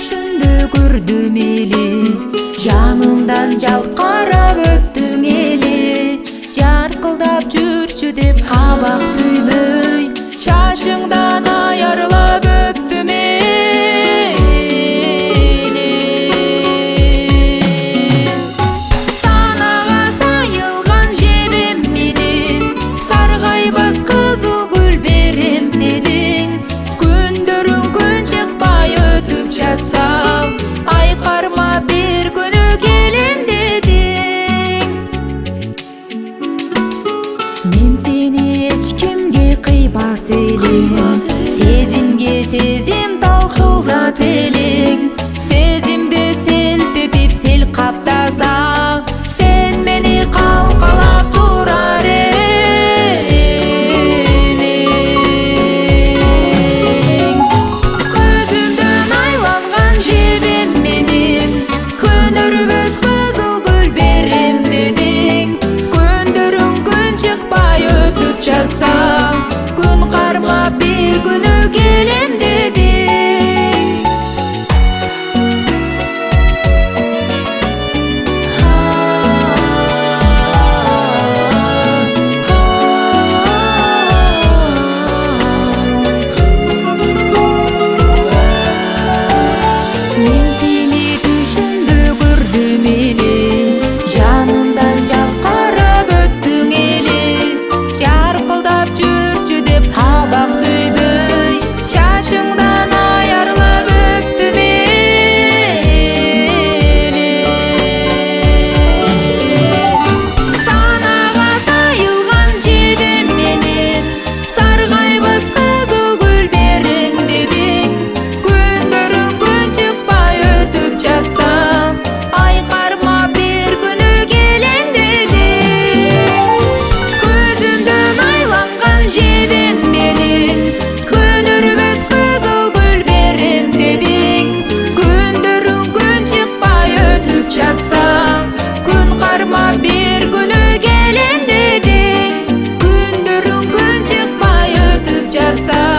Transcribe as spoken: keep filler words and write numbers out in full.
түшүмдө көрдүм эли, жанымдан жалт карап өттүң эли. Жаркылдап жүрчү деп кабак түймөй, чачыңдан айырылып өттүм эли. Санага сайылган жебем менен, саргайбас кызыл гүл берем дедиң. Күндөрүң күн чыкпай өтүп жатса, айкарма бир күнү келем дедиң. Мен сени эч кимге кыйбас элем, сезимге сезим талкылдат элең. Сезимди селтетип сел каптасаң, сен мени калкалап турар элең. Көзүмдөн айланган жебем менен, көнөрбөс кызыл гүл берем дедиң. Күндөрүң күн чыкпай өтүп жатса, күн кармап бир күнү келем дедиң. Мен сени түшүмдө көрдүм эли, жанымдан жалт карап өттүң эли. Жаркылдап жүрчү деп кабак түйбөй, чачыңдан айырылып өттүм эли. Санага сайылган жебем менен, саргайбас кызыл гүл берем дедиң. Күндөрүң күн чыкпай өтүп жатса, айкарма бир күнү келем дедиң. Көзүмдөн айланган жебем менен, көнөрбөс кызыл гүл берем дедиң. Күндөрүң күн чыкпай өтүп жатса, күн кармап бир күнү келем дедиң. Күндөрүң күн чыкпай өтүп жатса,